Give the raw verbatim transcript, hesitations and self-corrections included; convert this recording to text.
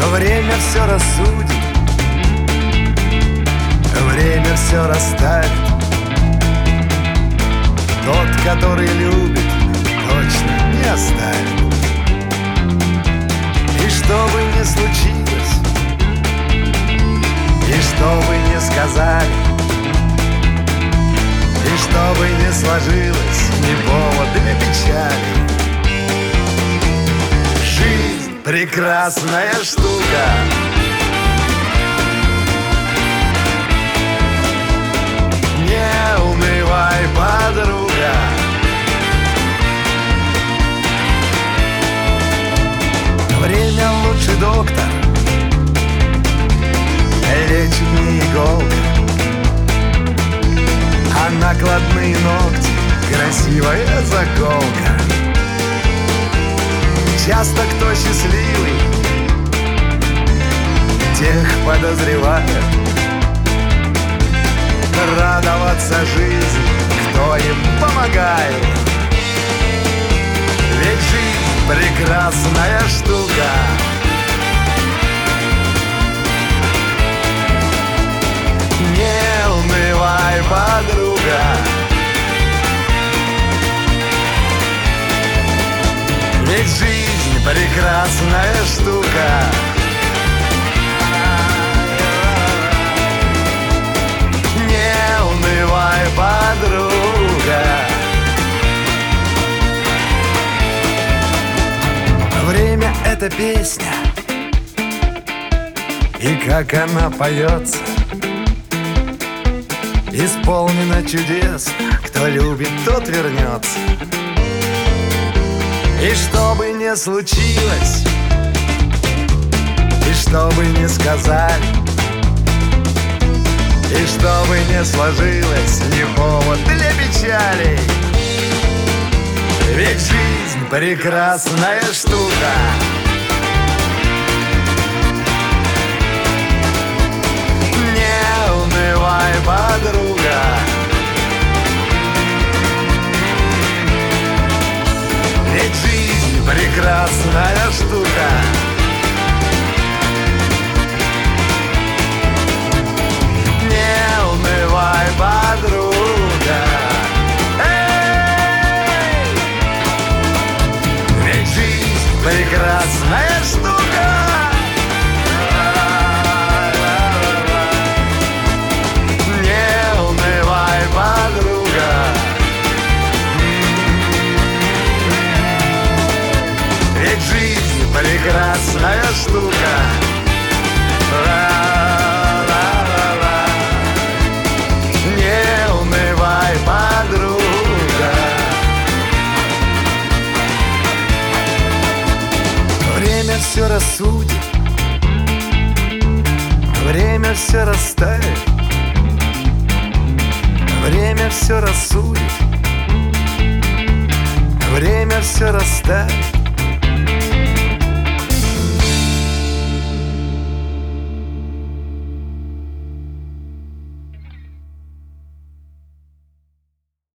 Время все рассудит, время все расставит. Тот, который любит, точно не оставит. И что бы ни случилось, и что бы ни сказали, и что бы ни сложилось, не повод для печали. Жизнь — прекрасная штука, не унывай, подруга. Время лучший доктор, лечит не иголка, а накладные ногти — красивая заколка. Часто кто счастливый, тех подозревает. Радоваться жизни, кто им помогает. Ведь жизнь — прекрасная штука, не унывай, подруга. Ведь жизнь — прекрасная штука, не унывай, подруга. Время — это песня, и как она поется, исполнена чудес. Кто любит, тот вернется. И что бы ни случилось, и что бы ни сказали, и что бы ни сложилось, не повод для печали. Ведь жизнь — прекрасная штука, не унывай, подруга. Ведь жизнь — прекрасная штука, не унывай, подруга. Эй! Ведь жизнь — прекрасная штука, не унывай, подруга. Ведь жизнь — прекрасная штука. Ла-ла-ла-ла. Не унывай, подруга. Время все рассудит, время все расставит. Время все рассудит, время все расставит.